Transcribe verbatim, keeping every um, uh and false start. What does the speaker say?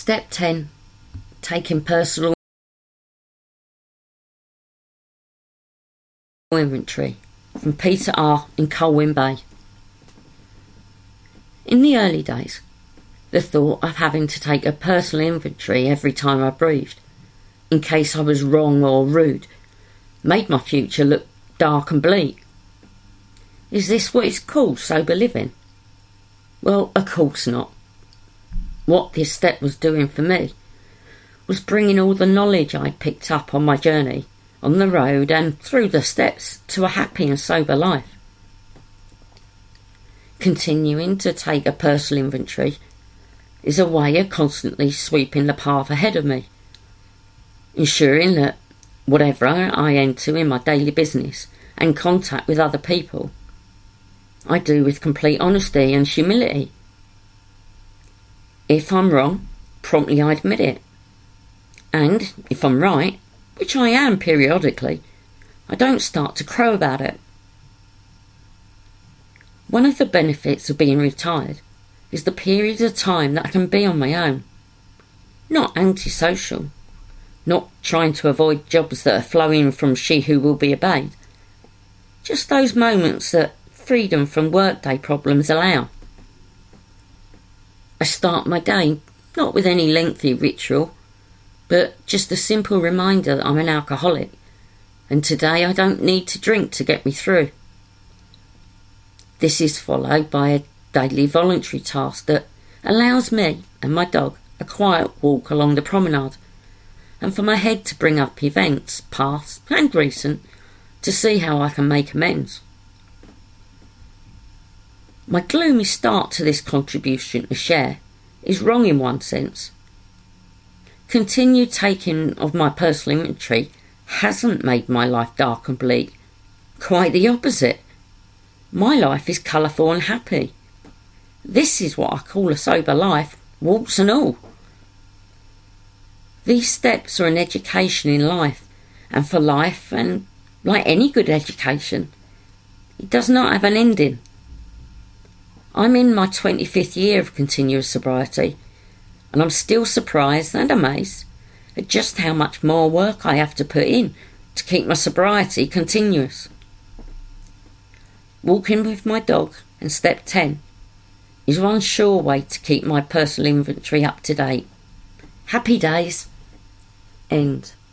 Step ten. Taking personal inventory. From Peter R. in Colwyn Bay. In the early days, the thought of having to take a personal inventory every time I breathed, in case I was wrong or rude, made my future look dark and bleak. Is this what is called sober living? Well, of course not. What this step was doing for me was bringing all the knowledge I'd picked up on my journey, on the road and through the steps, to a happy and sober life. Continuing to take a personal inventory is a way of constantly sweeping the path ahead of me, ensuring that whatever I enter in my daily business and contact with other people, I do with complete honesty and humility. If I'm wrong, promptly I admit it. And if I'm right, which I am periodically, I don't start to crow about it. One of the benefits of being retired is the periods of time that I can be on my own. Not antisocial, not trying to avoid jobs that are flowing from she who will be obeyed. Just those moments that freedom from workday problems allow. I start my day not with any lengthy ritual, but just a simple reminder that I'm an alcoholic, and today I don't need to drink to get me through. This is followed by a daily voluntary task that allows me and my dog a quiet walk along the promenade, and for my head to bring up events, past and recent, to see how I can make amends. My gloomy start to this contribution to share is wrong in one sense. Continued taking of my personal inventory hasn't made my life dark and bleak. Quite the opposite. My life is colourful and happy. This is what I call a sober life, warts and all. These steps are an education in life, and for life, and like any good education, it does not have an ending. I'm in my twenty-fifth year of continuous sobriety, and I'm still surprised and amazed at just how much more work I have to put in to keep my sobriety continuous. Walking with my dog and step ten is one sure way to keep my personal inventory up to date. Happy days. End.